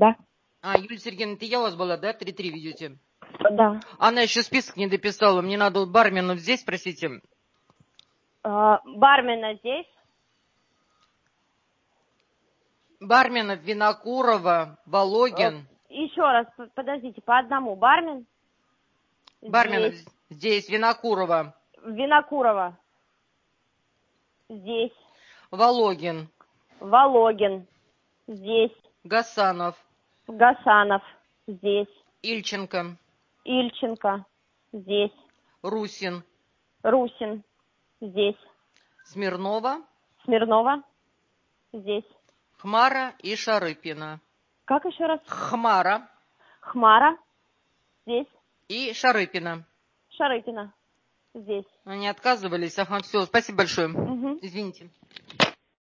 Да. Юлия Сергеевна, это я у вас была, да? 3-3 ведете? Да. Она еще список не дописала. Мне надо вот барменов здесь, простите. Бармена здесь? Барменов, Винокурова, Вологин. Еще раз, подождите, по одному. Бармен? Барменов здесь, Винокурова. Винокурова. Здесь. Вологин. Вологин. Здесь. Гасанов. Гасанов. Здесь. Ильченко. Ильченко. Здесь. Русин. Русин. Здесь. Смирнова. Смирнова. Здесь. Хмара и Шарыпина. Как еще раз? Хмара. Хмара. Здесь. И Шарыпина. Шарыпина. Здесь. Они отказывались. Ага, все, спасибо большое. Угу. Извините.